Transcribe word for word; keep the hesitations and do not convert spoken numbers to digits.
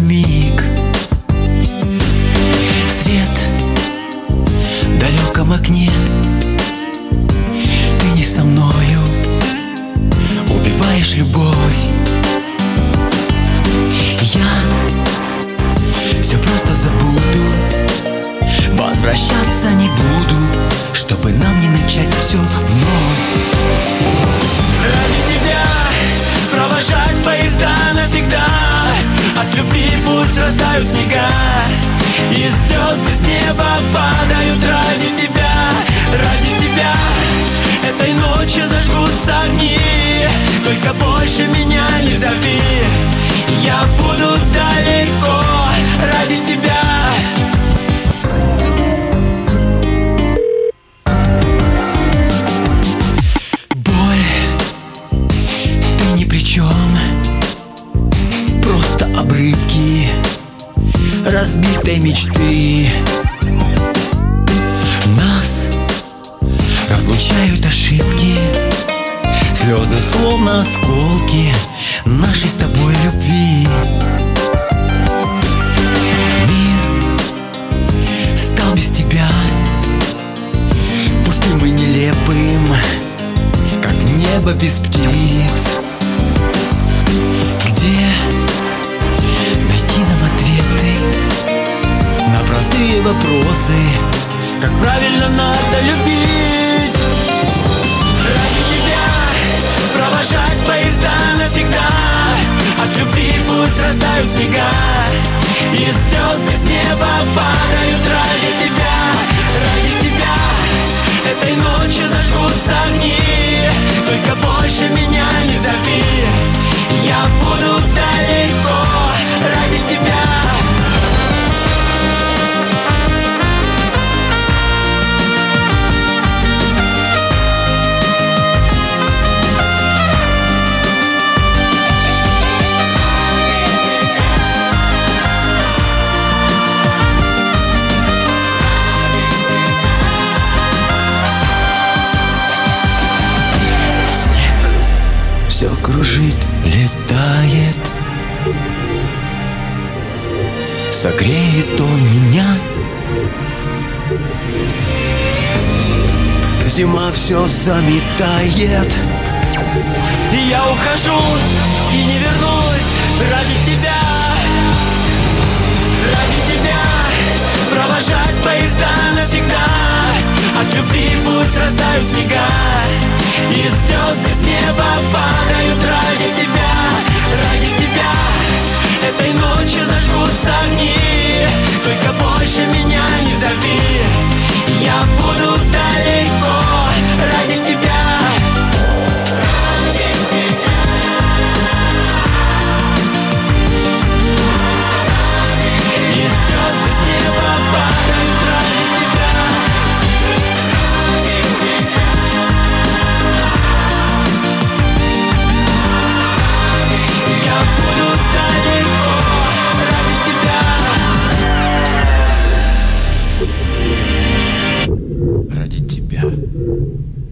миг. Свет в далеком окне, ты не со мною, убиваешь любовь. Я все просто забуду, возвращаться не буду, чтобы нам не начать все вновь. Ради тебя провожать поезда навсегда, от любви путь срастают снега, и звезды с неба падают ради тебя. Ради тебя этой ночью зажгутся огни, только больше меня не зови, я буду далеко ради тебя. Просто обрывки разбитой мечты. Нас разлучают ошибки, слезы словно осколки нашей с тобой любви. Мир стал без тебя пустым и нелепым, как небо без птиц. Найти нам ответы на простые вопросы, как правильно надо любить. Ради тебя провожать поезда навсегда, от любви путь срастают снега, и звезды с неба падают ради тебя. Ради тебя этой ночью зажгутся огни, только больше меня не зови, я буду далеко ради тебя. Снег все кружит, летает, согреет он меня. Зима все заметает, и я ухожу и не вернусь ради тебя. Ради тебя провожать поезда навсегда, от любви путь срастают снега, и звезды с неба падают ради тебя. Ради тебя этой ночью зажгутся огни, только больше меня не зови, я буду далеко ради тебя. Ради тебя. И звезды с неба падают ради тебя. Ради тебя. Я буду далеко ради тебя. Ради тебя.